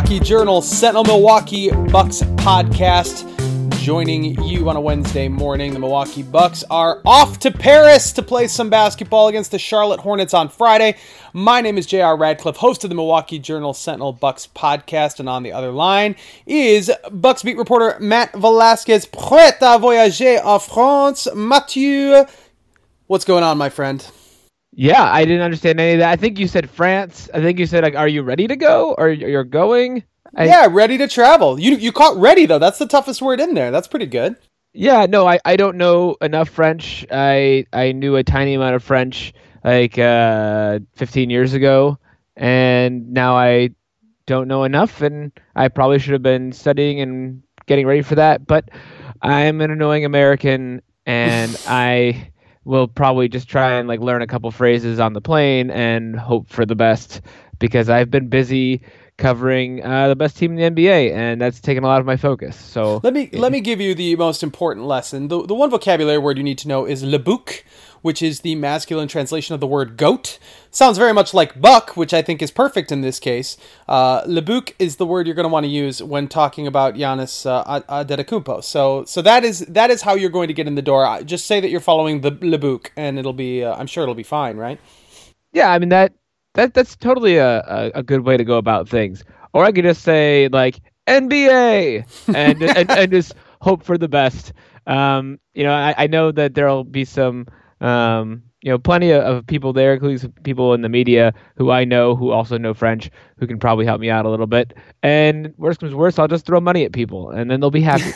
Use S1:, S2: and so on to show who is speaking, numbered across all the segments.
S1: Milwaukee Journal Sentinel Milwaukee Bucks podcast. Joining you on a Wednesday morning, the Milwaukee Bucks are off to Paris to play some basketball against the Charlotte Hornets on Friday. My name is J.R. Radcliffe, host of the Milwaukee Journal Sentinel Bucks podcast, and on the other line is Bucks beat reporter Matt Velasquez, prêt à voyager en France. Mathieu, what's going on, my friend?
S2: Yeah, I didn't understand any of that. I think you said France. I think you said, like, are you ready to go? Or you're going?
S1: Yeah, ready to travel. You caught ready, though. That's the toughest word in there. That's pretty good.
S2: Yeah, no, I don't know enough French. I knew a tiny amount of French, like, 15 years ago. And now I don't know enough, and I probably should have been studying and getting ready for that. But I'm an annoying American, and I will probably just try and learn a couple phrases on the plane and hope for the best, because I've been busy covering the best team in the NBA, and that's taken a lot of my focus. So
S1: let me give you the most important lesson. The one vocabulary word you need to know is le bouc, which is the masculine translation of the word goat. Sounds very much like buck, which I think is perfect in this case. Le bouc is the word you're going to want to use when talking about Giannis Antetokounmpo. So that is how you're going to get in the door. Just say that you're following the le bouc, and it'll be I'm sure it'll be fine, right?
S2: Yeah, I mean that's totally a good way to go about things. Or I could just say NBA and just hope for the best. I know that there'll be some plenty of people there, including some people in the media who I know who also know French, who can probably help me out a little bit. And worst comes worst, I'll just throw money at people, and then they'll be happy.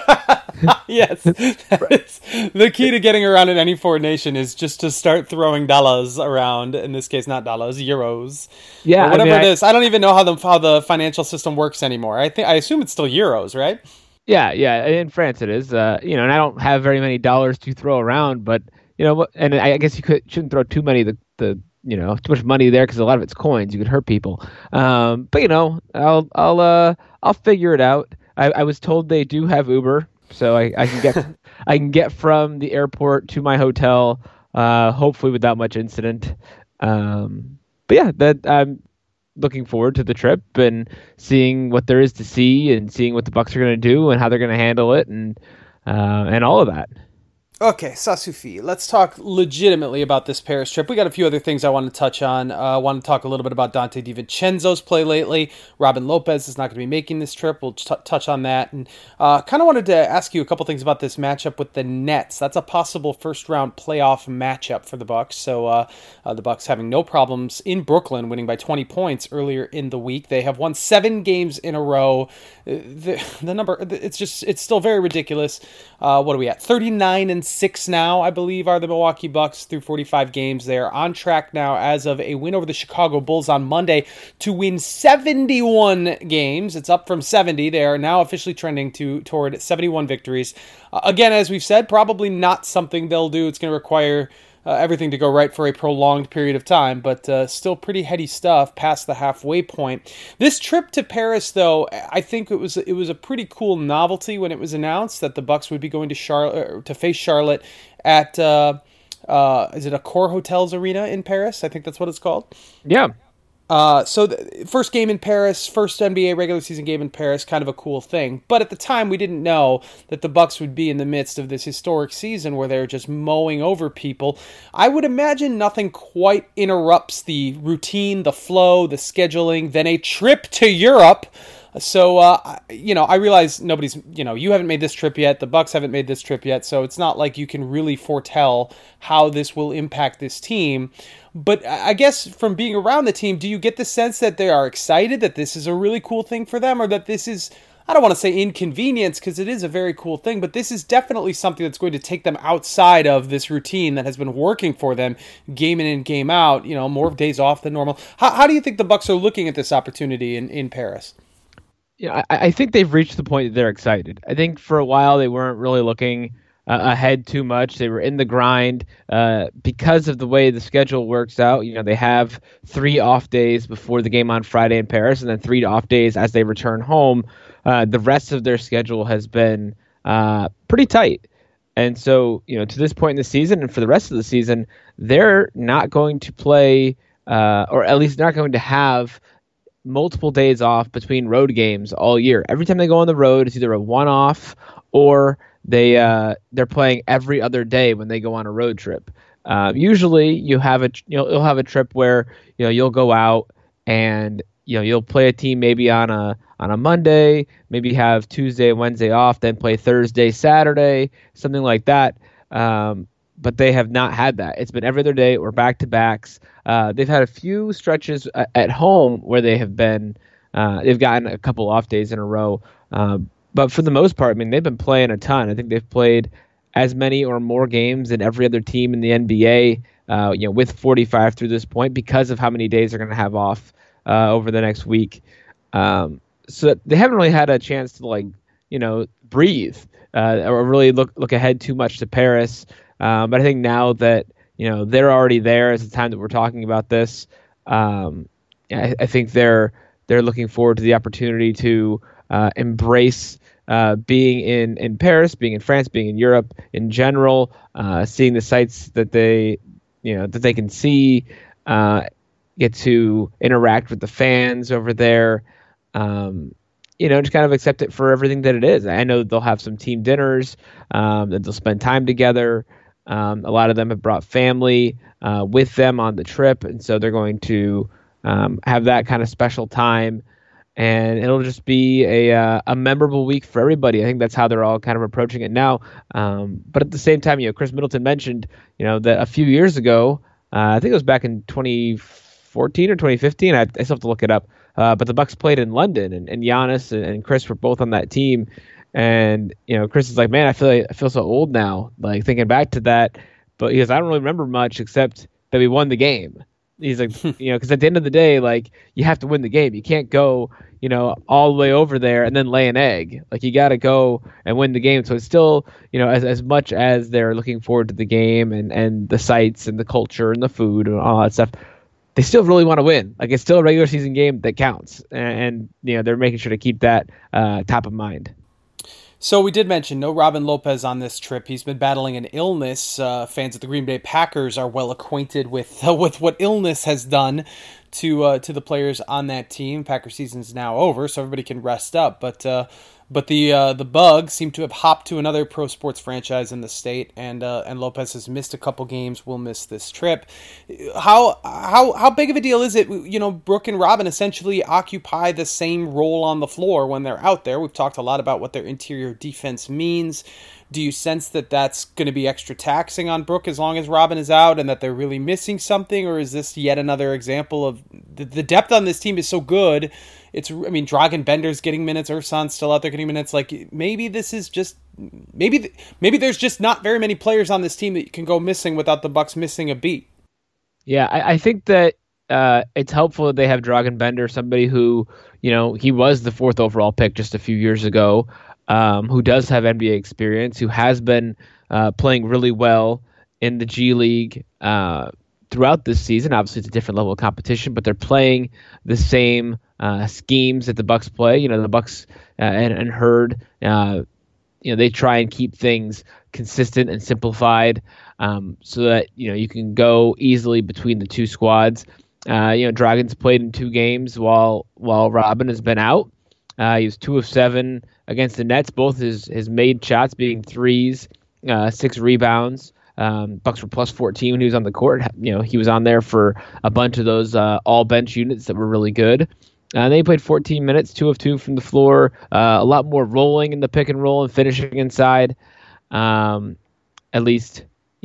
S1: Yes, the key to getting around in any foreign nation is just to start throwing dollars around. In this case, not dollars, euros.
S2: Yeah,
S1: or whatever it is. I don't even know how the financial system works anymore. I assume it's still euros, right?
S2: Yeah. In France it is. And I don't have very many dollars to throw around, but and I guess shouldn't throw too many too much money there, because a lot of it's coins. You could hurt people. But I'll figure it out. I was told they do have Uber, so I can get from the airport to my hotel, hopefully without much incident. But yeah, that I'm looking forward to the trip and seeing what there is to see, and seeing what the Bucks are going to do and how they're going to handle it, and all of that.
S1: Okay, ça suffit. Let's talk legitimately about this Paris trip. We got a few other things I want to touch on. I want to talk a little bit about Dante DiVincenzo's play lately. Robin Lopez is not going to be making this trip. We'll touch on that. And kind of wanted to ask you a couple things about this matchup with the Nets. That's a possible first-round playoff matchup for the Bucks. So the Bucks having no problems in Brooklyn, winning by 20 points earlier in the week. They have won 7 games in a row. The number, it's still very ridiculous. What are we at? 39-6 now, I believe, are the Milwaukee Bucks through 45 games. They are on track now, as of a win over the Chicago Bulls on Monday, to win 71 games. It's up from 70. They are now officially trending toward 71 victories. Again, as we've said, probably not something they'll do. It's going to require everything to go right for a prolonged period of time, but still pretty heady stuff past the halfway point. This trip to Paris, though, I think it was a pretty cool novelty when it was announced that the Bucks would be going to Charlotte to face Charlotte at is it Accor Hotels Arena in Paris? I think that's what it's called.
S2: Yeah.
S1: So the first game in Paris, first NBA regular season game in Paris, kind of a cool thing. But at the time, we didn't know that the Bucks would be in the midst of this historic season where they're just mowing over people. I would imagine nothing quite interrupts the routine, the flow, the scheduling, than a trip to Europe. So, I realize nobody's, you haven't made this trip yet. The Bucks haven't made this trip yet. So it's not like you can really foretell how this will impact this team. But I guess from being around the team, do you get the sense that they are excited that this is a really cool thing for them, or that this is, I don't want to say inconvenience, because it is a very cool thing, but this is definitely something that's going to take them outside of this routine that has been working for them game in and game out, more days off than normal. How do you think the Bucks are looking at this opportunity in Paris?
S2: Yeah, I think they've reached the point that they're excited. I think for a while they weren't really looking ahead too much. They were in the grind because of the way the schedule works out. They have 3 off days before the game on Friday in Paris, and then 3 off days as they return home. The rest of their schedule has been pretty tight. And so, to this point in the season and for the rest of the season, they're not going to play, or at least not going to have multiple days off between road games all year. Every time they go on the road, it's either a one-off or they're playing every other day when they go on a road trip. Usually, you'll have a trip where you'll go out and you'll play a team maybe on a Monday, maybe have Tuesday and Wednesday off, then play Thursday, Saturday, something like that. But they have not had that. It's been every other day or back-to-backs. They've had a few stretches at home where they've gotten a couple off days in a row. But for the most part, I mean, they've been playing a ton. I think they've played as many or more games than every other team in the NBA, with 45 through this point because of how many days they're going to have off over the next week. So they haven't really had a chance to breathe or really look ahead too much to Paris. But I think now that they're already there as the time that we're talking about this, I think they're looking forward to the opportunity to embrace being in Paris, being in France, being in Europe in general, seeing the sights that they can see, get to interact with the fans over there. Just kind of accept it for everything that it is. I know they'll have some team dinners, that they'll spend time together. A lot of them have brought family with them on the trip, and so they're going to have that kind of special time, and it'll just be a memorable week for everybody. I think that's how they're all kind of approaching it now. But at the same time, Chris Middleton mentioned, that a few years ago, I think it was back in 2014 or 2015. I still have to look it up. But the Bucks played in London, and Giannis and Chris were both on that team. And Chris is like, man, I feel so old now, like thinking back to that. But he goes, I don't really remember much except that we won the game. He's like, because at the end of the day, like you have to win the game. You can't go, all the way over there and then lay an egg. Like you got to go and win the game. So it's still, as much as they're looking forward to the game and the sights and the culture and the food and all that stuff, they still really want to win. Like it's still a regular season game that counts, and they're making sure to keep that top of mind.
S1: So we did mention no Robin Lopez on this trip. He's been battling an illness. Fans of the Green Bay Packers are well acquainted with what illness has done to the players on that team. Packer season's now over, so everybody can rest up. But the bug seemed to have hopped to another pro sports franchise in the state, and Lopez has missed a couple games. Will miss this trip. How big of a deal is it? Brooke and Robin essentially occupy the same role on the floor when they're out there. We've talked a lot about what their interior defense means. Do you sense that that's going to be extra taxing on Brooke as long as Robin is out, and that they're really missing something, or is this yet another example of the depth on this team is so good? Dragan Bender's getting minutes. Ersan's still out there getting minutes. Like maybe this is just maybe there's just not very many players on this team that can go missing without the Bucks missing a beat.
S2: Yeah, I think that it's helpful that they have Dragan Bender, somebody who he was the 4th overall pick just a few years ago, who does have NBA experience, who has been playing really well in the G League throughout this season. Obviously, it's a different level of competition, but they're playing the same schemes that the Bucks play. The Bucks and Herd, they try and keep things consistent and simplified, so that you can go easily between the two squads. Dragon's played in 2 games while Robin has been out. He was 2 of 7 against the Nets, both his made shots being threes, 6 rebounds. Bucks were plus 14 when he was on the court. He was on there for a bunch of those all bench units that were really good. And then he played 14 minutes, 2 of 2 from the floor, a lot more rolling in the pick and roll and finishing inside. At least,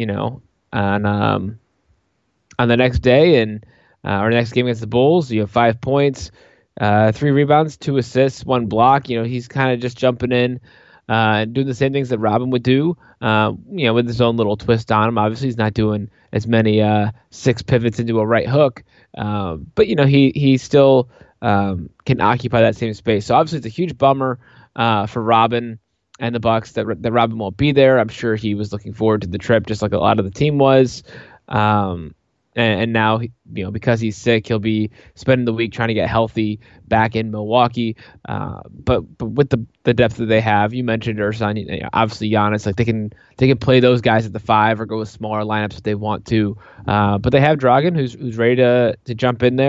S2: on the next day and our next game against the Bulls, 5 points, 3 rebounds, 2 assists, 1 block. He's kind of just jumping in and doing the same things that Robin would do, with his own little twist on him. Obviously, he's not doing as many 6 pivots into a right hook, but he still can occupy that same space. So obviously, it's a huge bummer for Robin and the Bucks that Robin won't be there. I'm sure he was looking forward to the trip, just like a lot of the team was. And now, because he's sick, he'll be spending the week trying to get healthy back in Milwaukee. But with the depth that they have, you mentioned Ersan, obviously Giannis, like they can play those guys at the 5 or go with smaller lineups if they want to. But they have Dragan, who's ready to jump in there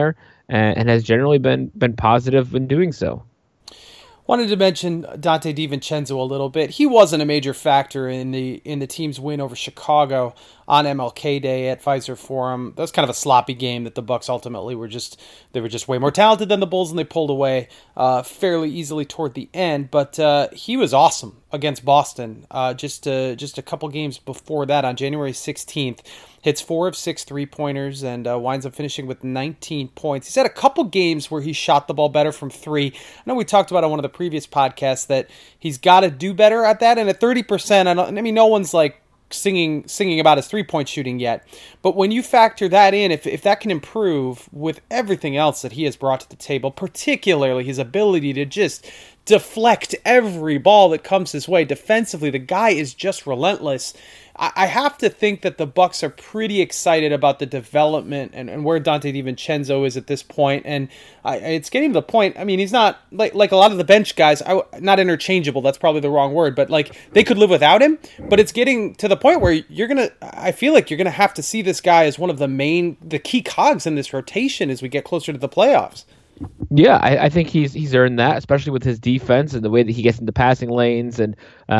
S2: and has generally been positive in doing so.
S1: Wanted to mention Donte DiVincenzo a little bit. He wasn't a major factor in the team's win over Chicago on MLK Day at Pfizer Forum. That was kind of a sloppy game that the Bucks ultimately were just way more talented than the Bulls, and they pulled away fairly easily toward the end. But he was awesome against Boston just a couple games before that on January 16th. Hits 4 of 6 3-pointers and winds up finishing with 19 points. He's had a couple games where he shot the ball better from three. I know we talked about on one of the previous podcasts that he's got to do better at that. And at 30%, no one's like singing about his 3-point shooting yet. But when you factor that in, if that can improve with everything else that he has brought to the table, particularly his ability to just deflect every ball that comes his way defensively, the guy is just relentless. I have to think that the Bucks are pretty excited about the development and where Donte DiVincenzo is at this point. And it's getting to the point, he's not like a lot of the bench guys, not interchangeable, that's probably the wrong word, but like they could live without him. But it's getting to the point where I feel like you're going to have to see this guy as one of the key cogs in this rotation as we get closer to the playoffs.
S2: Yeah, I think he's earned that, especially with his defense and the way that he gets into passing lanes, and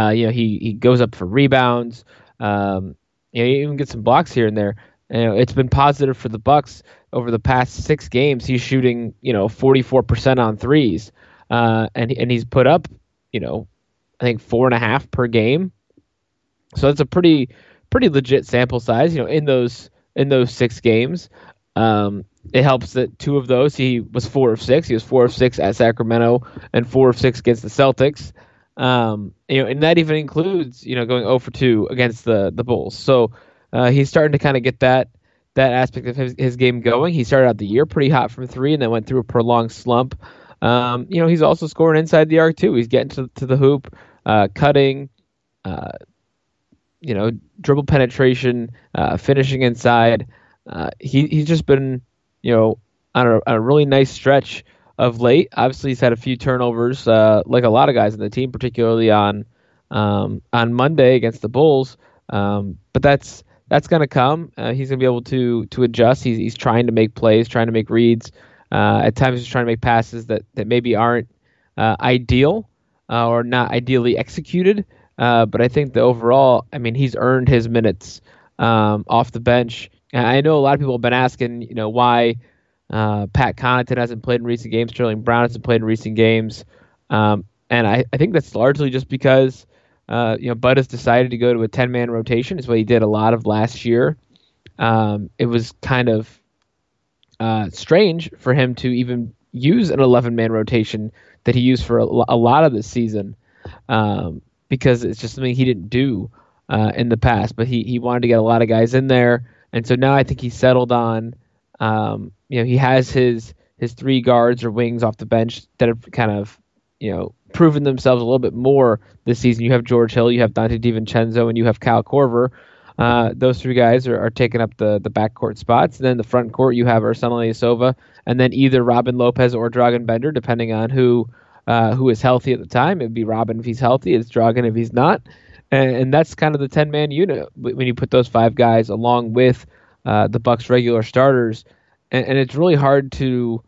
S2: he goes up for rebounds. He even gets some blocks here and there. It's been positive for the Bucks over the past 6 games. He's shooting 44% on threes, and he's put up I think 4.5 per game. So it's a pretty legit sample size. In those 6 games. It helps that 2 of those he was 4 of 6. He was 4 of 6 at Sacramento and 4 of 6 against the Celtics. And that even includes going 0 for 2 against the Bulls. So he's starting to kind of get that aspect of his game going. He started out the year pretty hot from 3 and then went through a prolonged slump. He's also scoring inside the arc too. He's getting to the hoop, cutting, dribble penetration, finishing inside. He's just been on a really nice stretch of late. Obviously, he's had a few turnovers, like a lot of guys on the team, particularly on Monday against the Bulls. But that's going to come. He's going to be able to adjust. He's trying to make plays, trying to make reads. At times, he's trying to make passes that maybe aren't ideal or not ideally executed. But I think the overall, he's earned his minutes off the bench. I know a lot of people have been asking, why Pat Connaughton hasn't played in recent games, Sterling Brown hasn't played in recent games, and I think that's largely just because Bud has decided to go to a 10-man rotation. It's what he did a lot of last year. It was kind of strange for him to even use an 11-man rotation that he used for a lot of this season, because it's just something he didn't do in the past. But he wanted to get a lot of guys in there. And so now I think he's settled on, he has his 3 guards or wings off the bench that have kind of, proven themselves a little bit more this season. You have George Hill, you have Donte DiVincenzo, and you have Kyle Korver. Those 3 guys are taking up the backcourt spots. And then the front court, you have Ersan Ilyasova, and then either Robin Lopez or Dragan Bender, depending on who is healthy at the time. It'd be Robin if he's healthy, it's Dragan if he's not. And that's kind of the 10-man unit when you put those 5 guys along with the Bucks' regular starters. And it's really hard to,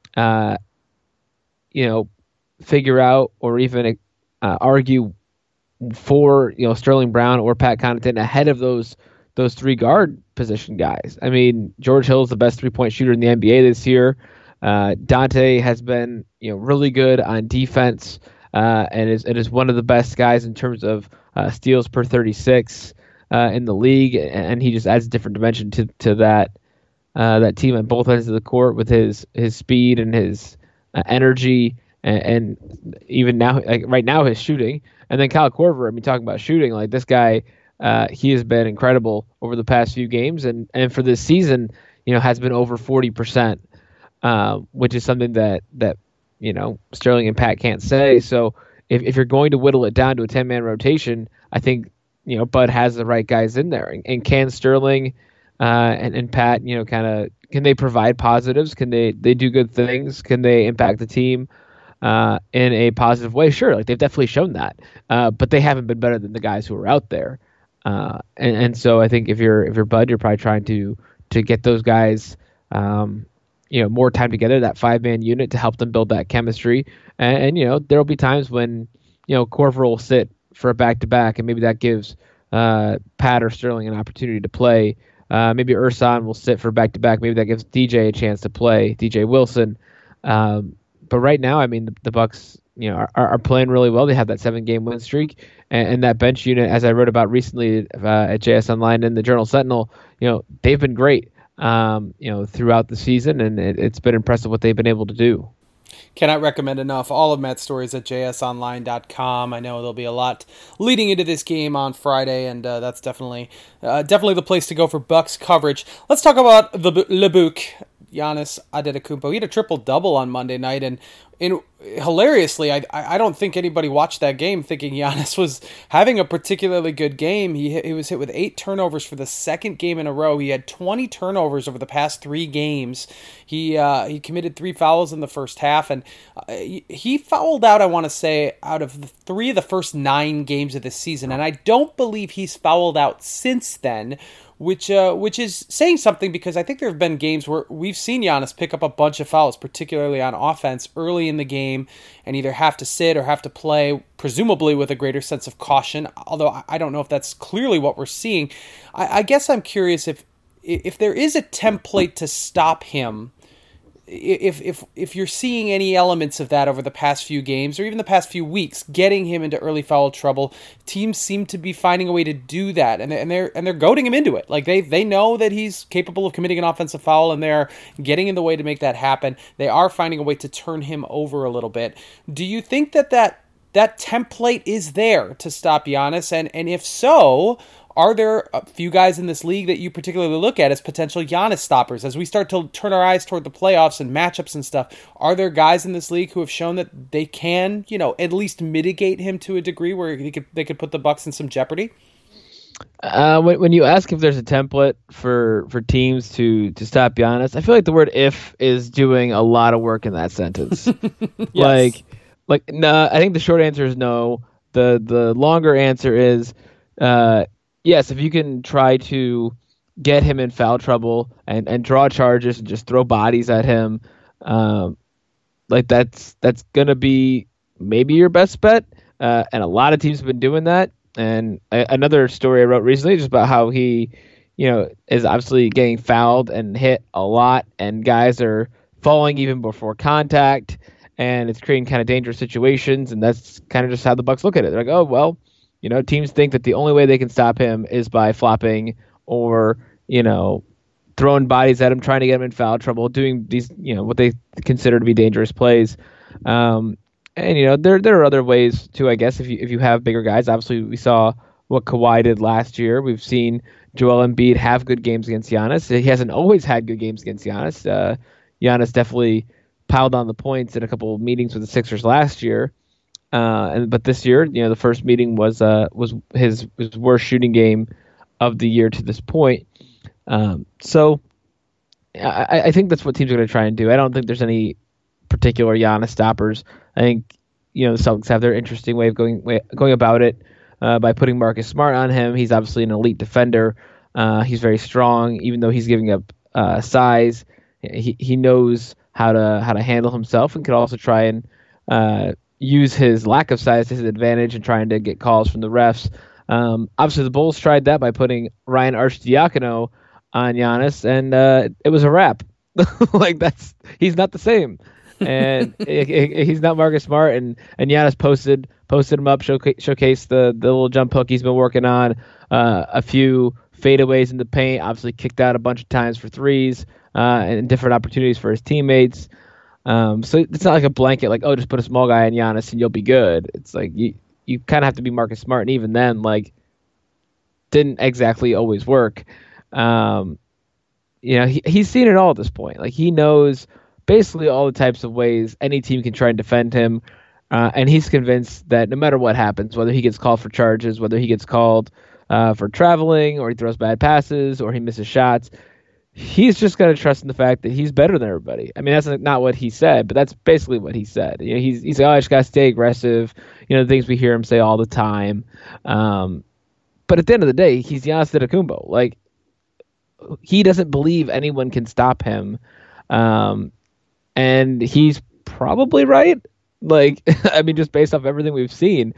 S2: figure out or even argue for Sterling Brown or Pat Connaughton ahead of those 3 guard position guys. George Hill is the best 3-point shooter in the NBA this year. Donte has been really good on defense and is one of the best guys in terms of steals per 36 in the league, and he just adds a different dimension to that team on both ends of the court with his speed and his energy, and even now, like right now, his shooting. And then Kyle Korver, talking about shooting, like this guy, he has been incredible over the past few games, and for this season, has been over 40%, which is something that Sterling and Pat can't say. So if you're going to whittle it down to a 10-man rotation, I think Bud has the right guys in there. And can Sterling and Pat, can they provide positives? Can they do good things? Can they impact the team in a positive way? Sure, like they've definitely shown that, but they haven't been better than the guys who are out there. And so I think if you're Bud, you're probably trying to get those guys more time together, that 5-man unit to help them build that chemistry. And there'll be times when, Korver will sit for a back-to-back, and maybe that gives Pat or Sterling an opportunity to play. Maybe Ersan will sit for back-to-back. Maybe that gives DJ a chance to play, DJ Wilson. But right now, I mean, the Bucks, are playing really well. They have that 7-game win streak, and that bench unit, as I wrote about recently at JS Online and the Journal Sentinel, they've been great, throughout the season, and it's been impressive what they've been able to do.
S1: Cannot recommend enough all of Matt's stories at jsonline.com. I know there'll be a lot leading into this game on Friday, and that's definitely the place to go for Bucks coverage. Let's talk about the Lebuk, Giannis Antetokounmpo. He had a triple-double on Monday night, and hilariously, I don't think anybody watched that game thinking Giannis was having a particularly good game. He was hit with 8 turnovers for the second game in a row. He had 20 turnovers over the past 3 games. He committed 3 fouls in the first half, and he fouled out, I want to say, out of 3 of the first 9 games of the season, and I don't believe he's fouled out since then, which is saying something, because I think there have been games where we've seen Giannis pick up a bunch of fouls, particularly on offense early in the game, and either have to sit or have to play, presumably with a greater sense of caution, although I don't know if that's clearly what we're seeing. I guess I'm curious if there is a template to stop him, if you're seeing any elements of that over the past few games or even the past few weeks, getting him into early foul trouble. Teams seem to be finding a way to do that, and they're goading him into it. Like they know that he's capable of committing an offensive foul, and they're getting in the way to make that happen. They are finding a way to turn him over a little bit. Do you think that template is there to stop Giannis? And if so, are there a few guys in this league that you particularly look at as potential Giannis stoppers? As we start to turn our eyes toward the playoffs and matchups and stuff, are there guys in this league who have shown that they can, at least mitigate him to a degree where they could put the Bucks in some jeopardy?
S2: When you ask if there's a template for teams to stop Giannis, I feel like the word "if" is doing a lot of work in that sentence.
S1: Yes.
S2: No, I think the short answer is no. The longer answer is yes. If you can try to get him in foul trouble and draw charges and just throw bodies at him, that's gonna be maybe your best bet. And a lot of teams have been doing that. And another story I wrote recently just about how he, is obviously getting fouled and hit a lot, and guys are falling even before contact, and it's creating kind of dangerous situations. And that's kind of just how the Bucks look at it. They're like, oh, well, teams think that the only way they can stop him is by flopping or, throwing bodies at him, trying to get him in foul trouble, doing these, what they consider to be dangerous plays. And there are other ways too, I guess, if you have bigger guys. Obviously, we saw what Kawhi did last year. We've seen Joel Embiid have good games against Giannis. He hasn't always had good games against Giannis. Giannis definitely piled on the points in a couple of meetings with the Sixers last year. But this year, the first meeting was his worst shooting game of the year to this point. So I think that's what teams are going to try and do. I don't think there's any particular Giannis stoppers. I think the Celtics have their interesting way of going about it by putting Marcus Smart on him. He's obviously an elite defender. He's very strong, even though he's giving up size. He knows how to handle himself, and could also try and use his lack of size to his advantage and trying to get calls from the refs. Obviously, the Bulls tried that by putting Ryan Arcidiacono on Giannis, and it was a wrap. He's not the same. And he's not Marcus Smart, and Giannis posted him up, showcased the little jump hook he's been working on, a few fadeaways in the paint, obviously kicked out a bunch of times for threes, and different opportunities for his teammates. So it's not like a blanket, like, oh, just put a small guy on Giannis and you'll be good. It's like you kind of have to be Marcus Smart, and even then, didn't exactly always work. He's seen it all at this point. Like, he knows basically all the types of ways any team can try and defend him. And he's convinced that no matter what happens, whether he gets called for charges, whether he gets called for traveling, or he throws bad passes, or he misses shots, he's just going to trust in the fact that he's better than everybody. I mean, that's not what he said, but that's basically what he said. He's like, oh, I just got to stay aggressive. The things we hear him say all the time. But at the end of the day, he's Giannis Antetokounmpo. Like, he doesn't believe anyone can stop him. And he's probably right. Like, I mean, just based off everything we've seen.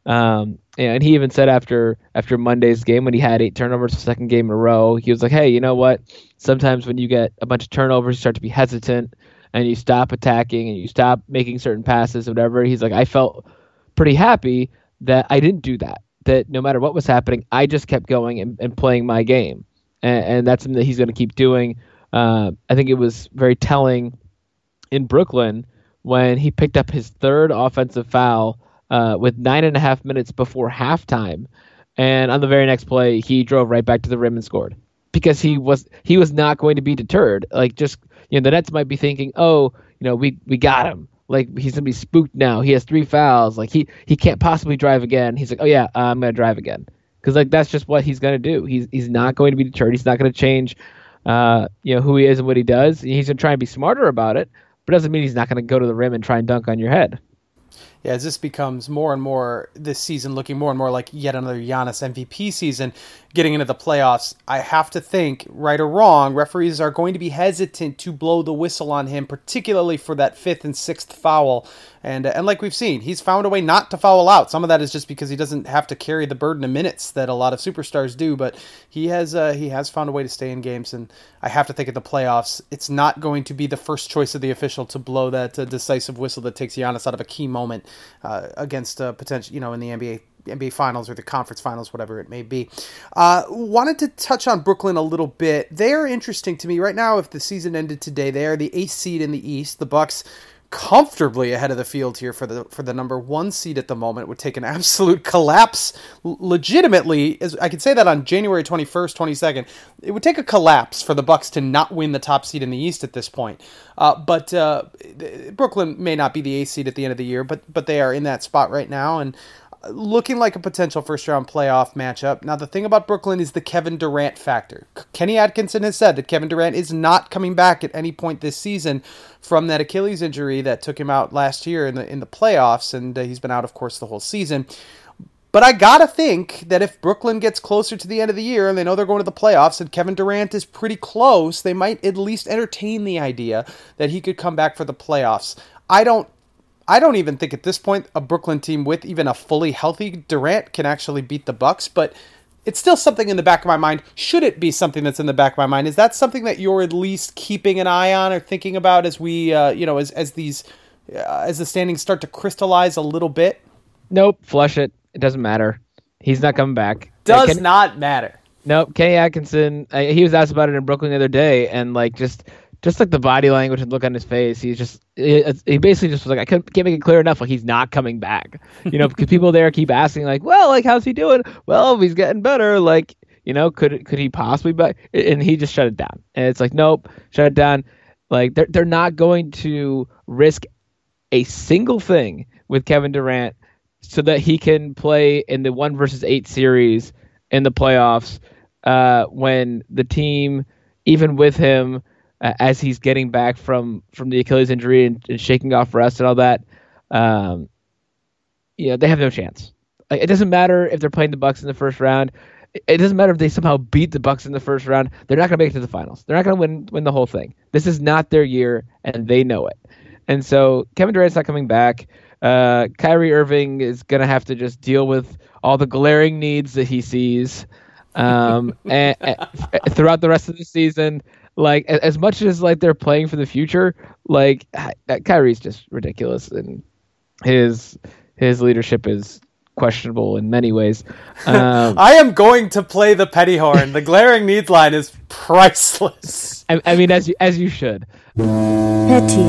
S2: And he even said after Monday's game, when he had 8 turnovers the second game in a row, he was like, hey, you know what? Sometimes when you get a bunch of turnovers, you start to be hesitant and you stop attacking and you stop making certain passes, whatever. He's like, I felt pretty happy that I didn't do that, that no matter what was happening, I just kept going and playing my game. And that's something that he's going to keep doing. I think it was very telling in Brooklyn when he picked up his 3rd offensive foul with 9.5 minutes before halftime, and on the very next play, he drove right back to the rim and scored because he was not going to be deterred. Like, just, the Nets might be thinking, oh, we got him. Like, he's gonna be spooked now. He has 3 fouls. Like, he can't possibly drive again. He's like, oh yeah, I'm gonna drive again, because like that's just what he's gonna do. He's not going to be deterred. He's not going to change, who he is and what he does. He's gonna try and be smarter about it, but it doesn't mean he's not going to go to the rim and try and dunk on your head.
S1: Yeah, as this becomes more and more this season, looking more and more like yet another Giannis MVP season, getting into the playoffs, I have to think, right or wrong, referees are going to be hesitant to blow the whistle on him, particularly for that 5th and 6th foul. And like we've seen, he's found a way not to foul out. Some of that is just because he doesn't have to carry the burden of minutes that a lot of superstars do, but he has found a way to stay in games. And I have to think at the playoffs, it's not going to be the first choice of the official to blow that decisive whistle that takes Giannis out of a key moment against potential, in the NBA Finals or the conference finals, whatever it may be. Wanted to touch on Brooklyn a little bit. They are interesting to me right now. If the season ended today, they are the 8th seed in the East. The Bucks comfortably ahead of the field here for the number 1 seed at the moment. It would take an absolute collapse, legitimately, as I could say that on January 21st, 22nd. It would take a collapse for the Bucks to not win the top seed in the East at this point. But Brooklyn may not be the 8th seed at the end of the year, but they are in that spot right now, and looking like a potential first-round playoff matchup. Now, the thing about Brooklyn is the Kevin Durant factor. Kenny Atkinson has said that Kevin Durant is not coming back at any point this season from that Achilles injury that took him out last year in the playoffs, and he's been out, of course, the whole season. But I gotta think that if Brooklyn gets closer to the end of the year and they know they're going to the playoffs and Kevin Durant is pretty close, they might at least entertain the idea that he could come back for the playoffs. I don't even think at this point a Brooklyn team with even a fully healthy Durant can actually beat the Bucks, but it's still something in the back of my mind. Should it be something that's in the back of my mind? Is that something that you're at least keeping an eye on or thinking about as we, as the standings start to crystallize a little bit?
S2: Nope, flush it. It doesn't matter. He's not coming back.
S1: Does not matter.
S2: Nope. Kenny Atkinson, he was asked about it in Brooklyn the other day, and like just like the body language and look on his face, he basically just was like, I can't make it clear enough. Like, he's not coming back, because people there keep asking like, well, like, how's he doing? Well, he's getting better. Like, could he possibly back? And he just shut it down. And it's like, nope, shut it down. Like, they're not going to risk a single thing with Kevin Durant so that he can play in the 1 versus 8 series in the playoffs when the team, even with him, as he's getting back from the Achilles injury and shaking off rest and all that, they have no chance. Like, it doesn't matter if they're playing the Bucks in the first round. It doesn't matter if they somehow beat the Bucks in the first round. They're not going to make it to the finals. They're not going to win the whole thing. This is not their year, and they know it. And so Kevin Durant's not coming back. Kyrie Irving is going to have to just deal with all the glaring needs that he sees and throughout the rest of the season. Like, as much as like they're playing for the future, like Kyrie's just ridiculous, and his leadership is questionable in many ways.
S1: I am going to play the petty horn. The glaring needs line is priceless.
S2: I mean, as you should.
S3: Petty.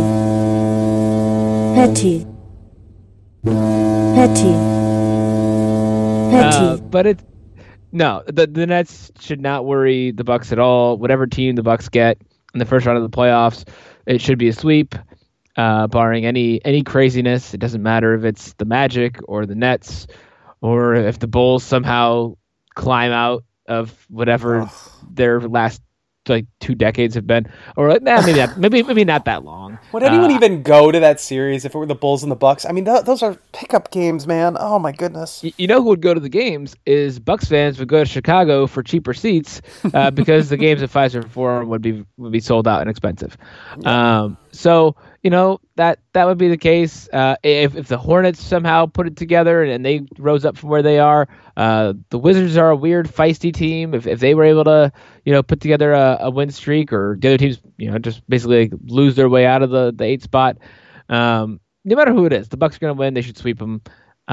S2: But it's no. The Nets should not worry the Bucks at all. Whatever team the Bucks get in the first round of the playoffs, it should be a sweep, barring any craziness. It doesn't matter if it's the Magic or the Nets, or if the Bulls somehow climb out of whatever their last like 2 decades have been, or like, maybe not that long.
S1: Would anyone even go to that series if it were the Bulls and the Bucks? I mean, those are pickup games, man. Oh my goodness.
S2: You know who would go to the games is Bucks fans would go to Chicago for cheaper seats because the games at Fiserv Forum would be sold out and expensive. Yeah. So that would be the case if the Hornets somehow put it together and they rose up from where they are. The Wizards are a weird, feisty team. If they were able to put together a win streak, or the other teams just basically lose their way out of the 8th spot, no matter who it is, the Bucks are going to win. They should sweep them.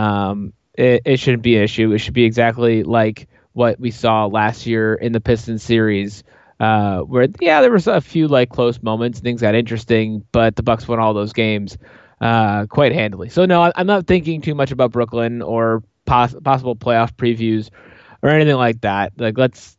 S2: It shouldn't be an issue. It should be exactly like what we saw last year in the Pistons series. Where there was a few like close moments, things got interesting, but the Bucks won all those games quite handily. So no, I'm not thinking too much about Brooklyn or possible playoff previews or anything like that. Like, let's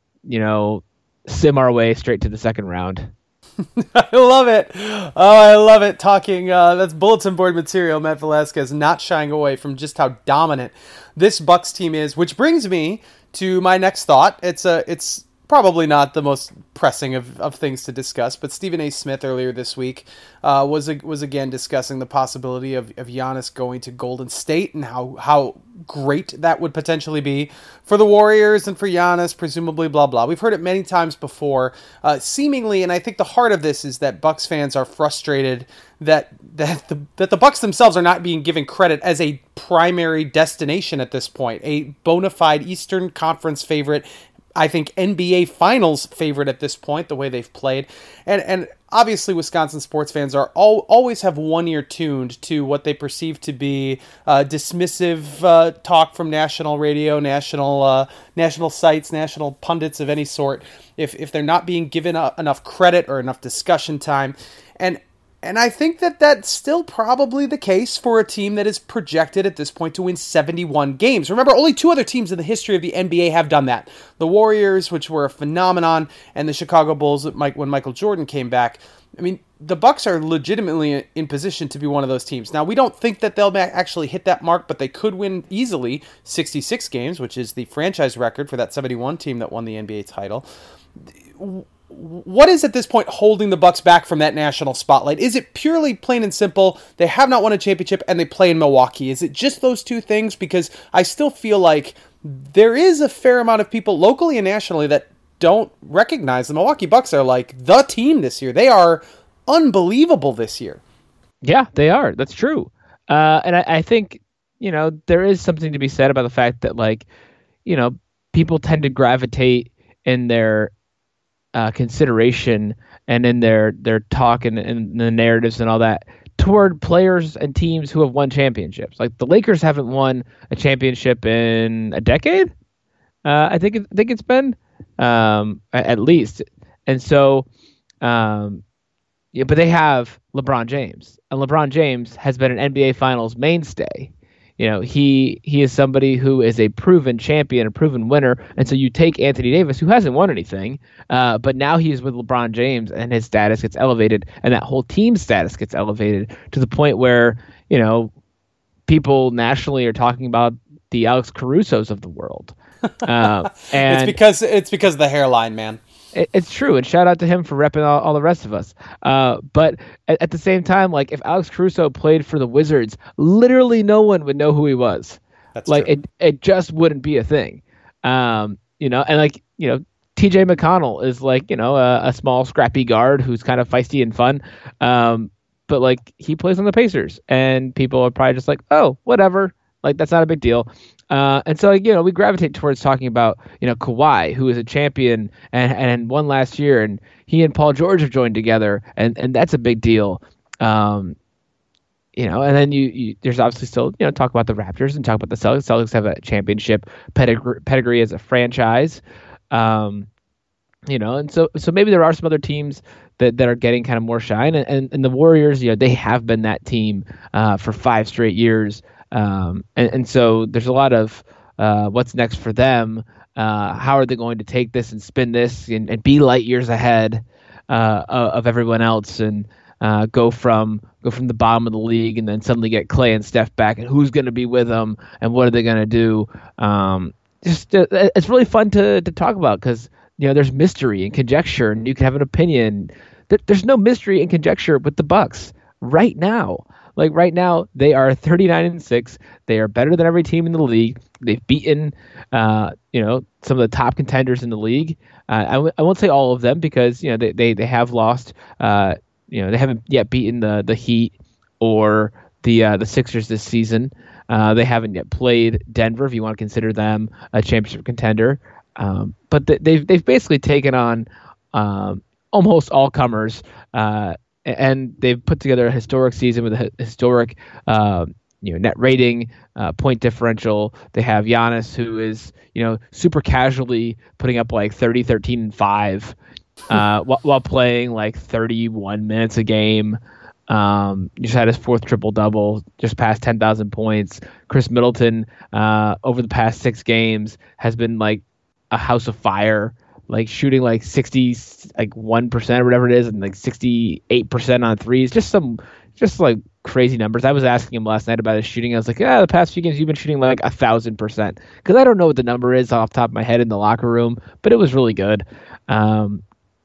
S2: sim our way straight to the second round.
S1: I love it. Oh, I love it. Talking that's bulletin board material. Matt Velasquez not shying away from just how dominant this Bucks team is, which brings me to my next thought. It's probably not the most pressing of things to discuss, but Stephen A. Smith earlier this week was again discussing the possibility of Giannis going to Golden State and how great that would potentially be for the Warriors and for Giannis, presumably, blah, blah. We've heard it many times before, seemingly, and I think the heart of this is that Bucks fans are frustrated that the Bucks themselves are not being given credit as a primary destination at this point, a bona fide Eastern Conference favorite, I think NBA Finals favorite at this point, the way they've played. And obviously Wisconsin sports fans are always have one ear tuned to what they perceive to be dismissive talk from national radio, national sites, national pundits of any sort, if they're not being given enough credit or enough discussion time. And I think that that's still probably the case for a team that is projected at this point to win 71 games. Remember, only 2 other teams in the history of the NBA have done that. The Warriors, which were a phenomenon, and the Chicago Bulls when Michael Jordan came back. I mean, the Bucks are legitimately in position to be one of those teams. Now, we don't think that they'll actually hit that mark, but they could win easily 66 games, which is the franchise record for that 71 team that won the NBA title. What is at this point holding the Bucks back from that national spotlight? Is it purely plain and simple they have not won a championship and they play in Milwaukee? Is it just those 2 things? Because I still feel like there is a fair amount of people locally and nationally that don't recognize the Milwaukee Bucks are like the team this year. They are unbelievable this year.
S2: Yeah, they are. That's true. And I think, there is something to be said about the fact that, like, people tend to gravitate in their consideration and in their talk and the narratives and all that toward players and teams who have won championships. Like, the Lakers haven't won a championship in a decade. I think it's been at least. And so, but they have LeBron James, and LeBron James has been an NBA Finals mainstay. He is somebody who is a proven champion, a proven winner. And so you take Anthony Davis, who hasn't won anything, but now he is with LeBron James and his status gets elevated, and that whole team's status gets elevated to the point where, people nationally are talking about the Alex Carusos of the world. And
S1: it's because of the hairline, man.
S2: It's true, and shout out to him for repping all the rest of us. But at the same time, like, if Alex Caruso played for the Wizards, literally no one would know who he was.
S1: That's
S2: like
S1: true.
S2: It just wouldn't be a thing. And like, TJ McConnell is like, a small scrappy guard who's kind of feisty and fun. But like, he plays on the Pacers, and people are probably just like, oh, whatever. Like, that's not a big deal. And so, we gravitate towards talking about, Kawhi, who is a champion and won last year, and he and Paul George have joined together, and that's a big deal. And then you there's obviously still, talk about the Raptors and talk about the Celtics. Celtics have a championship pedigree as a franchise. And so maybe there are some other teams that are getting kind of more shine, and the Warriors, they have been that team for 5 straight years. And so there's a lot of what's next for them. How are they going to take this and spin this and be light years ahead of everyone else, and go from the bottom of the league and then suddenly get Clay and Steph back, and who's going to be with them and what are they going to do? It's really fun to talk about because there's mystery and conjecture, and you can have an opinion. There's no mystery and conjecture with the Bucks right now. Like right now, they are 39-6. They are better than every team in the league. They've beaten, some of the top contenders in the league. I won't say all of them because they have lost. They haven't yet beaten the Heat or the Sixers this season. They haven't yet played Denver, if you want to consider them a championship contender. But they've basically taken on almost all comers. And they've put together a historic season with a historic, net rating, point differential. They have Giannis, who is, super casually putting up like 30, 13, and 5, while playing like 31 minutes a game. Just had his 4th triple-double, just passed 10,000 points. Chris Middleton, over the past 6 games, has been like a house of fire. Like shooting like 1% or whatever it is, and like 68% on threes. Just like crazy numbers. I was asking him last night about his shooting. I was like, the past few games you've been shooting like 1,000%. Because I don't know what the number is off the top of my head in the locker room, but it was really good. And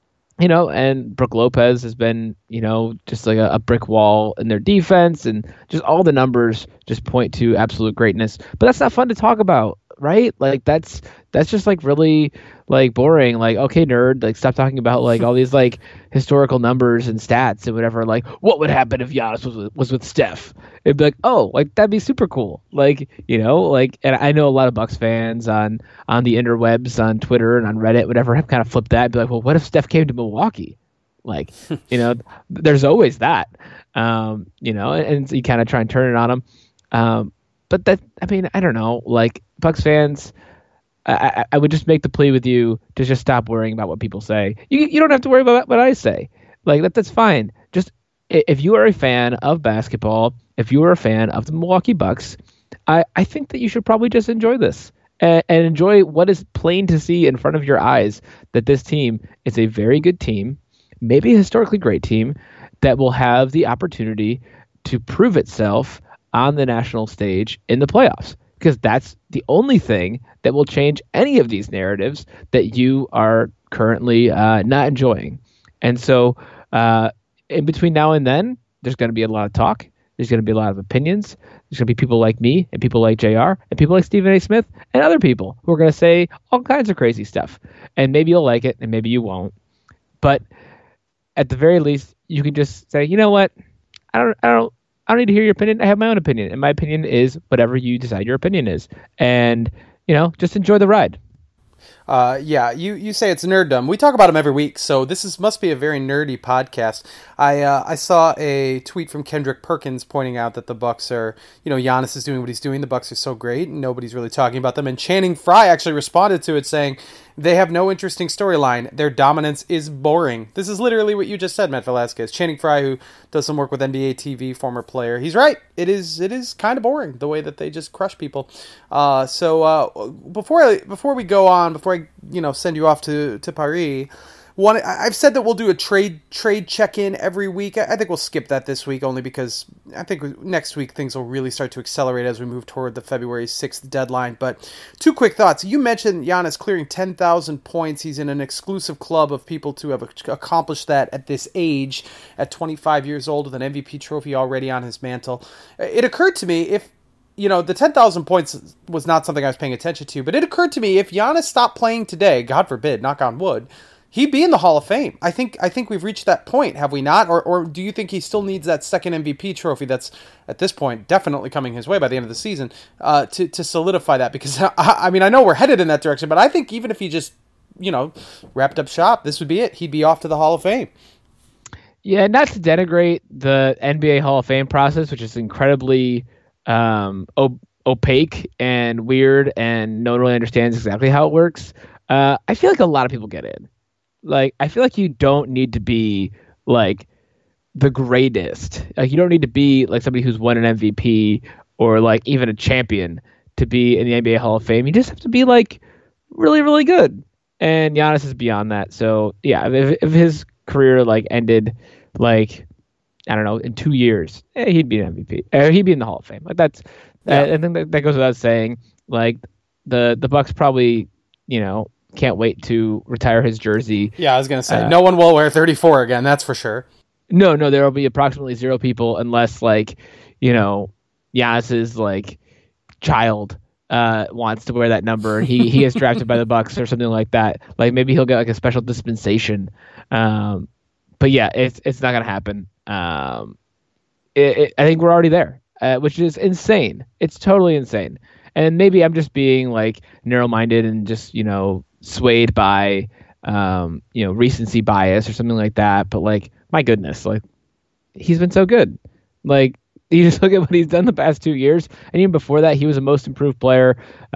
S2: Brook Lopez has been, just like a brick wall in their defense, and just all the numbers just point to absolute greatness. But that's not fun to talk about, right? Like that's just like really like boring. Like, okay, nerd, like stop talking about like all these like historical numbers and stats and whatever. Like, what would happen if Giannis was with Steph? It'd be like, oh, like that'd be super cool. Like, and I know a lot of Bucks fans on the interwebs, on Twitter and on Reddit, whatever, have kind of flipped that. Be like, well, what if Steph came to Milwaukee? Like, there's always that. And you kind of try and turn it on them. But that, I mean, I don't know. Like Bucks fans, I would just make the plea with you to just stop worrying about what people say. You don't have to worry about what I say. Like that's fine. Just if you are a fan of basketball, if you are a fan of the Milwaukee Bucks, I think that you should probably just enjoy this and enjoy what is plain to see in front of your eyes, that this team is a very good team, maybe a historically great team, that will have the opportunity to prove itself on the national stage in the playoffs. Because that's the only thing that will change any of these narratives that you are currently not enjoying. And so in between now and then, there's going to be a lot of talk. There's going to be a lot of opinions. There's going to be people like me and people like JR and people like Stephen A. Smith and other people who are going to say all kinds of crazy stuff. And maybe you'll like it and maybe you won't. But at the very least, you can just say, you know what? I don't need to hear your opinion. I have my own opinion, and my opinion is whatever you decide your opinion is. And, just enjoy the ride.
S1: You say it's nerddom. We talk about them every week, so must be a very nerdy podcast. I saw a tweet from Kendrick Perkins pointing out that the Bucks are, Giannis is doing what he's doing. The Bucks are so great, and nobody's really talking about them. And Channing Frye actually responded to it saying, they have no interesting storyline. Their dominance is boring. This is literally what you just said, Matt Velasquez. Channing Frye, who does some work with NBA TV, former player. He's right. It is kind of boring, the way that they just crush people. So before we go on, before I send you off to Paris, I've said that we'll do a trade check-in every week. I think we'll skip that this week, only because I think next week things will really start to accelerate as we move toward the February 6th deadline. But 2 quick thoughts. You mentioned Giannis clearing 10,000 points. He's in an exclusive club of people to have accomplished that at this age, at 25 years old, with an MVP trophy already on his mantle. It occurred to me, if the 10,000 points was not something I was paying attention to, but it occurred to me, if Giannis stopped playing today, God forbid, knock on wood, he'd be in the Hall of Fame. I think we've reached that point, have we not? Or do you think he still needs that second MVP trophy that's, at this point, definitely coming his way by the end of the season to solidify that? Because, I know we're headed in that direction, but I think even if he just, wrapped up shop, this would be it. He'd be off to the Hall of Fame.
S2: Yeah, not to denigrate the NBA Hall of Fame process, which is incredibly opaque and weird, and no one really understands exactly how it works. I feel like a lot of people get in. Like, I feel like you don't need to be like the greatest. Like, you don't need to be like somebody who's won an MVP or like even a champion to be in the NBA Hall of Fame. You just have to be like really, really good. And Giannis is beyond that. So yeah, if his career like ended like, I don't know, in 2 years, he'd be an MVP. He'd be in the Hall of Fame. Like that's, I think that goes without saying. Like the Bucks probably, can't wait to retire his jersey.
S1: Yeah, I was going to say, no one will wear 34 again, that's for sure.
S2: No, there will be approximately 0 people unless, like, Giannis's, like, child wants to wear that number. He gets drafted by the Bucks or something like that. Like, maybe he'll get, like, a special dispensation. But yeah, it's not going to happen. I think we're already there, which is insane. It's totally insane. And maybe I'm just being, like, narrow-minded and just, swayed by, recency bias or something like that. But, like, my goodness, like, he's been so good. Like, you just look at what he's done the past 2 years, and even before that, he was a most improved player.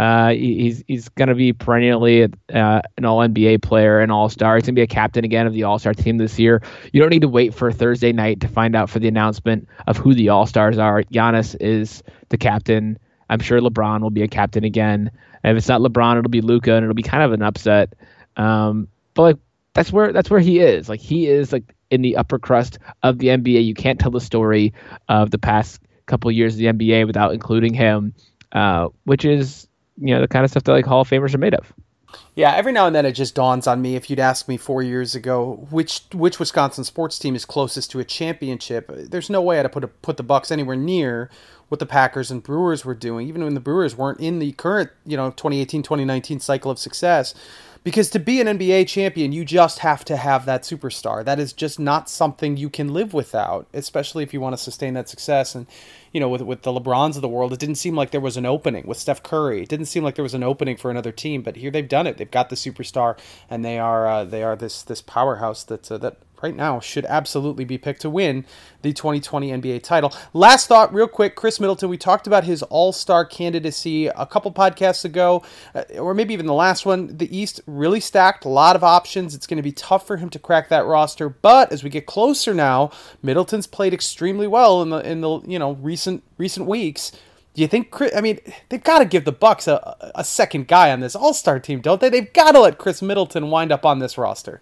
S2: He's going to be perennially an All-NBA player, an All-Star. He's going to be a captain again of the All-Star team this year. You don't need to wait for Thursday night to find out for the announcement of who the All-Stars are. Giannis is the captain. I'm sure LeBron will be a captain again. And if it's not LeBron, it'll be Luka, and it'll be kind of an upset. But like that's where he is. Like, he is, like, in the upper crust of the NBA. You can't tell the story of the past couple of years of the NBA without including him, which is, the kind of stuff that, like, Hall of Famers are made of.
S1: Yeah, every now and then it just dawns on me, if you'd asked me 4 years ago which Wisconsin sports team is closest to a championship, there's no way I'd have put the Bucks anywhere near what the Packers and Brewers were doing, even when the Brewers weren't in the current 2018-2019 cycle of success. Because to be an NBA champion, you just have to have that superstar. That is just not something you can live without, especially if you want to sustain that success. And, with the LeBrons of the world, it didn't seem like there was an opening. With Steph Curry, it didn't seem like there was an opening for another team. But here they've done it. They've got the superstar, and they are this powerhouse that right now should absolutely be picked to win the 2020 NBA title. Last thought, real quick, Khris Middleton. We talked about his all-star candidacy a couple podcasts ago, or maybe even the last one. The East really stacked, a lot of options. It's going to be tough for him to crack that roster, but as we get closer now, Middleton's played extremely well in the recent weeks. Do you think? They've got to give the Bucks a second guy on this all-star team, don't they? They've got to let Khris Middleton wind up on this roster.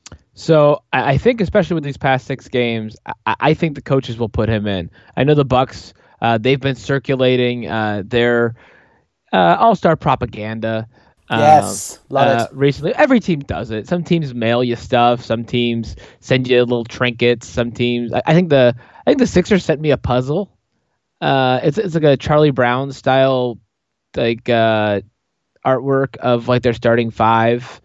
S2: So I think, especially with these past 6 games, I think the coaches will put him in. I know the Bucks, they've been circulating their all-star propaganda.
S1: Yes, love it.
S2: Recently, every team does it. Some teams mail you stuff. Some teams send you little trinkets. Some teams, I think the Sixers sent me a puzzle. It's like a Charlie Brown style, like artwork of, like, their starting 5.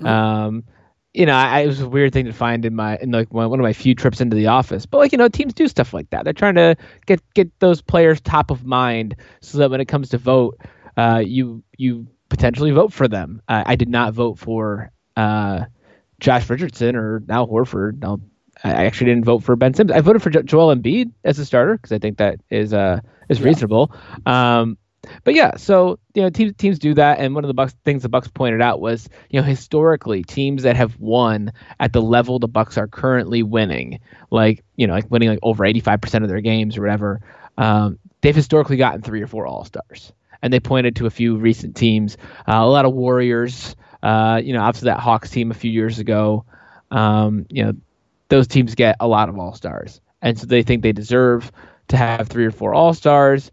S2: It was a weird thing to find in one of my few trips into the office. But, like, teams do stuff like that. They're trying to get those players top of mind so that when it comes to vote, you potentially vote for them. I did not vote for Josh Richardson or Al Horford. I actually didn't vote for Ben Simmons. I voted for Joel Embiid as a starter because I think that is reasonable. But yeah, so teams do that, and one of the things the Bucks pointed out was historically teams that have won at the level the Bucks are currently winning, like winning like over 85% of their games or whatever, they've historically gotten 3 or 4 All-Stars, and they pointed to a few recent teams, a lot of Warriors, obviously that Hawks team a few years ago, those teams get a lot of All-Stars, and so they think they deserve to have 3 or 4 All-Stars.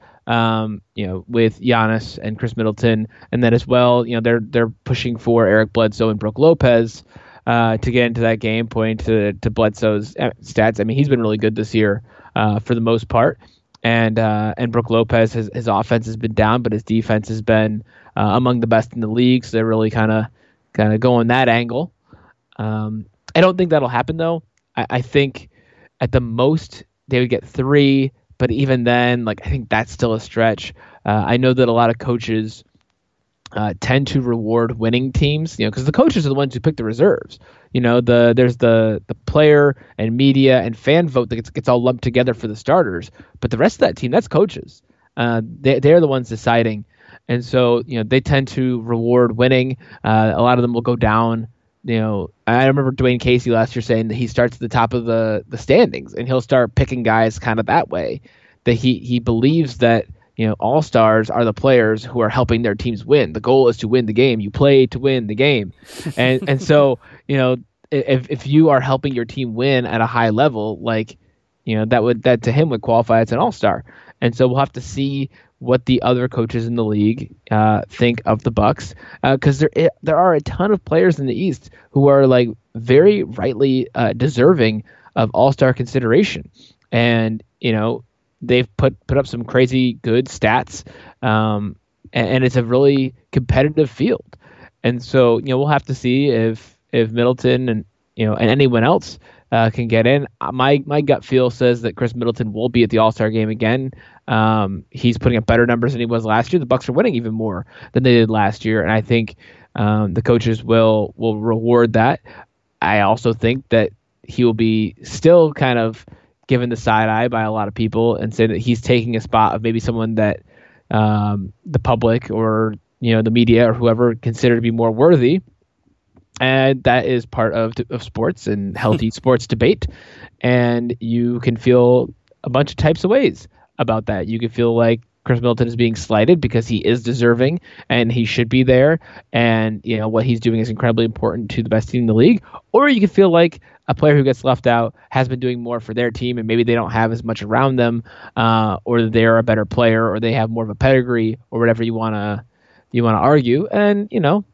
S2: With Giannis and Khris Middleton, and then as well, they're pushing for Eric Bledsoe and Brook Lopez to get into that game. Pointing to Bledsoe's stats, I mean, he's been really good this year for the most part, and Brook Lopez, his offense has been down, but his defense has been among the best in the league. So they're really kind of going that angle. I don't think that'll happen though. I think at the most they would get 3. But even then, like, I think that's still a stretch. I know that a lot of coaches tend to reward winning teams, because the coaches are the ones who pick the reserves. There's the player and media and fan vote that gets all lumped together for the starters. But the rest of that team, that's coaches. They're the ones deciding. And so, they tend to reward winning. A lot of them will go down. I remember Dwayne Casey last year saying that he starts at the top of the standings, and he'll start picking guys kind of that way. That he believes that all-stars are the players who are helping their teams win. The goal is to win the game. You play to win the game, and so if you are helping your team win at a high level, like that to him would qualify as an all-star. And so we'll have to see what the other coaches in the league think of the Bucks, because there are a ton of players in the East who are like very rightly deserving of All-Star consideration, and they've put up some crazy good stats, and it's a really competitive field, and so we'll have to see if Middleton and anyone else can get in. My gut feel says that Chris Middleton will be at the All-Star game again. He's putting up better numbers than he was last year. The Bucks are winning even more than they did last year, and I think the coaches will reward that. I also think that he will be still kind of given the side eye by a lot of people and say that he's taking a spot of maybe someone that the public or the media or whoever consider to be more worthy. And that is part of sports and healthy sports debate. And you can feel a bunch of types of ways about that. You can feel like Chris Middleton is being slighted because he is deserving and he should be there. And, what he's doing is incredibly important to the best team in the league. Or you can feel like a player who gets left out has been doing more for their team and maybe they don't have as much around them, or they're a better player or they have more of a pedigree or whatever you want to argue. And,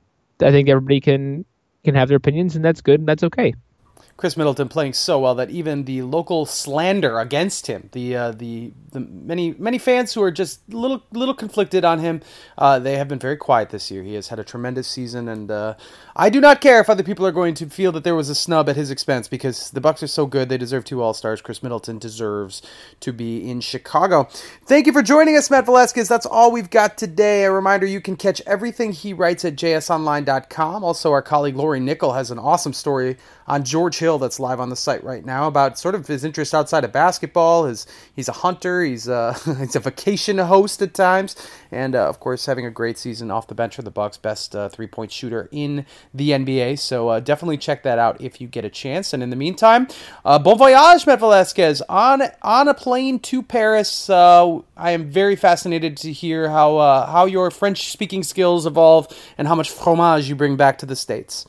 S2: I think everybody can have their opinions, and that's good, and that's okay.
S1: Chris Middleton playing so well that even the local slander against him, the many fans who are just little conflicted on him, they have been very quiet this year. He has had a tremendous season, and I do not care if other people are going to feel that there was a snub at his expense because the Bucks are so good. They deserve 2 All-Stars. Chris Middleton deserves to be in Chicago. Thank you for joining us, Matt Velasquez. That's all we've got today. A reminder, you can catch everything he writes at jsonline.com. Also, our colleague Lori Nickel has an awesome story on George Hill that's live on the site right now about sort of his interest outside of basketball. He's a hunter. He's a vacation host at times. And, of course, having a great season off the bench for the Bucks, best three-point shooter in the NBA. So definitely check that out if you get a chance. And in the meantime, bon voyage, Matt Velasquez. On a plane to Paris. I am very fascinated to hear how your French-speaking skills evolve and how much fromage you bring back to the States.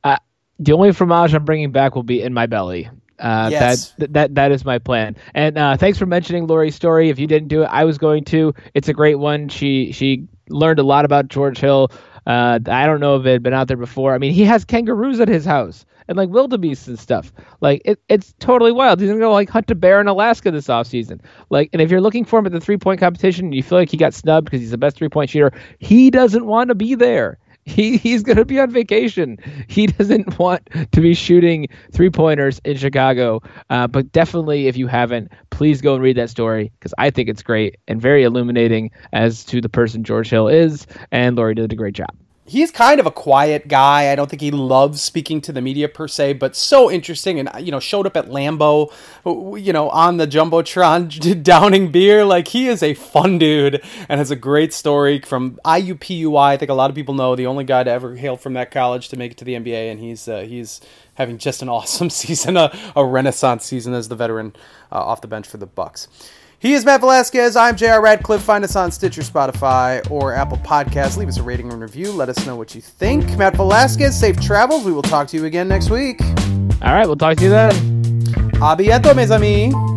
S2: The only fromage I'm bringing back will be in my belly.
S1: Yes.
S2: That is my plan. And thanks for mentioning Lori's story. If you didn't do it, I was going to. It's a great one. She learned a lot about George Hill. I don't know if it had been out there before. I mean, he has kangaroos at his house and like wildebeests and stuff. Like it's totally wild. He's gonna go like hunt a bear in Alaska this offseason. Like, and if you're looking for him at the 3-point competition and you feel like he got snubbed because he's the best 3-point shooter, he doesn't want to be there. He's going to be on vacation. He doesn't want to be shooting 3-pointers in Chicago. But definitely, if you haven't, please go and read that story because I think it's great and very illuminating as to the person George Hill is. And Lori did a great job.
S1: He's kind of a quiet guy. I don't think he loves speaking to the media per se, but so interesting. And, showed up at Lambeau, on the Jumbotron downing beer. Like, he is a fun dude and has a great story from IUPUI. I think a lot of people know the only guy to ever hail from that college to make it to the NBA. And he's having just an awesome season, a renaissance season as the veteran off the bench for the Bucks. He is Matt Velasquez. I'm J.R. Radcliffe. Find us on Stitcher, Spotify, or Apple Podcasts. Leave us a rating and review. Let us know what you think. Matt Velasquez, safe travels. We will talk to you again next week.
S2: All right, we'll talk to you then.
S1: A bientôt, mes amis.